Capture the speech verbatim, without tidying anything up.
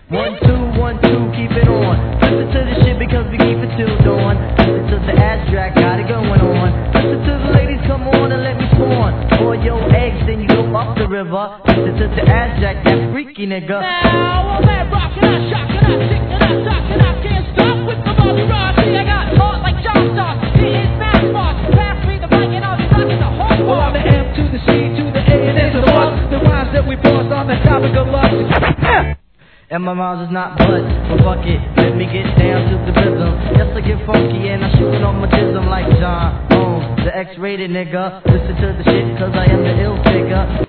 One, two, one, two, keep it on. Listen to the shit because we keep it till dawn. Listen to the abstract, got it going on. Listen to the ladies, come on and let me spawn. Boil your eggs, then you go up the river. Listen to the abstract, that freaky nigga. Now, all that rockin', I shockin', I sickin', I sockin', I can't stop with the Bobby Ross. See, I got heart like John Stark. It is mass mark. Pass me the mic and I'll be rockin' the whole Well, I'm the M to the C to the A and it's the one. The rhymes that we force on the topic of love. And my rhymes is not blood, but fuck it, let me get down to the rhythm. Yes, I get funky and I shoot it on my dism like John Holmes, the X-rated nigga. Listen to the shit cause I am the ill figure.